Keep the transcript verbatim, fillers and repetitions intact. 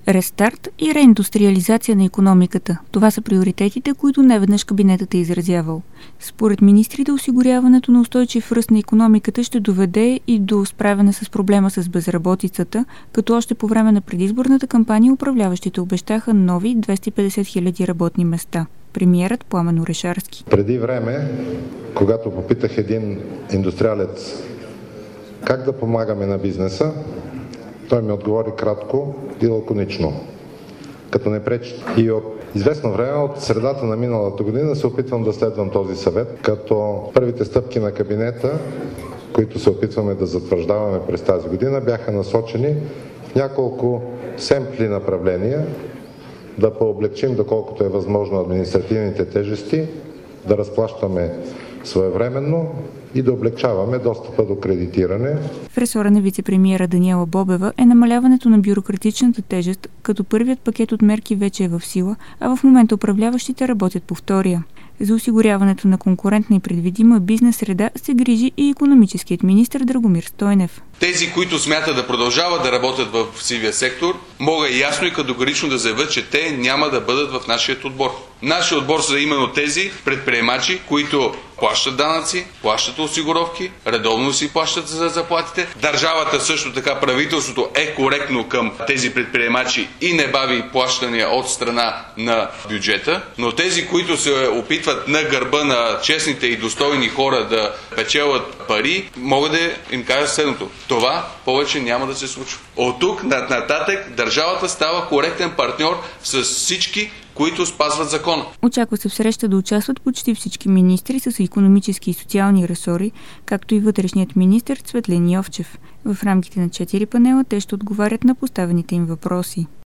Рестарт и реиндустриализация на икономиката. Това са приоритетите, които неведнъж кабинетът е изразявал. Според министрите, осигуряването на устойчив ръст на икономиката ще доведе и до справяне с проблема с безработицата, като още по време на предизборната кампания управляващите обещаха нови двеста и петдесет хиляди работни места. Премиерът Пламен Орешарски. Преди време, когато попитах един индустриалец как да помагаме на бизнеса, той ми отговори кратко и лаконично, като не пречи. И от известно време, от средата на миналата година, се опитвам да следвам този съвет, като първите стъпки на кабинета, които се опитваме да затвърждаваме през тази година, бяха насочени в няколко семпли направления, да пооблегчим, доколкото е възможно, административните тежести, да разплащаме своевременно и да облегчаваме достъпа до кредитиране. В ресора на вицепремиера Даниела Бобева е намаляването на бюрократичната тежест, като първият пакет от мерки вече е в сила, а в момента управляващите работят по втория. За осигуряването на конкурентна и предвидима бизнес среда се грижи и икономическият министър Драгомир Стойнев. Тези, които смятат да продължават да работят в сивия сектор, мога ясно и категорично да заявят, че те няма да бъдат в нашия отбор. Нашия отбор са именно тези предприемачи, които плащат данъци, плащат осигуровки, редовно си плащат за заплатите. Държавата, също така правителството, е коректно към тези предприемачи и не бави плащания от страна на бюджета. Но тези, които се опитват на гърба на честните и достойни хора да печелят пари, мога да им кажа следното. Това повече няма да се случва. От тук нататък държавата става коректен партньор с всички, които спазват закона. Очаква се в среща да участват почти всички министри с икономически и социални ресори, както и вътрешният министър Цветлин Йовчев. В рамките на четири панела те ще отговарят на поставените им въпроси.